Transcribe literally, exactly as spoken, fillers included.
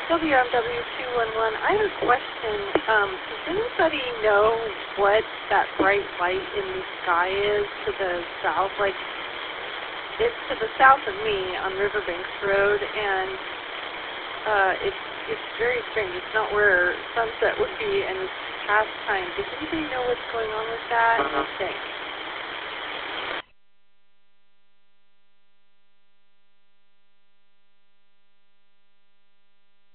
W M W two one one. I have a question. Um, does anybody know what that bright light in the sky is to the south? Like, it's to the south of me on Riverbanks Road, and uh, it's it's very strange. It's not where sunset would be, and it's past time. Does anybody know what's going on with that? Thanks.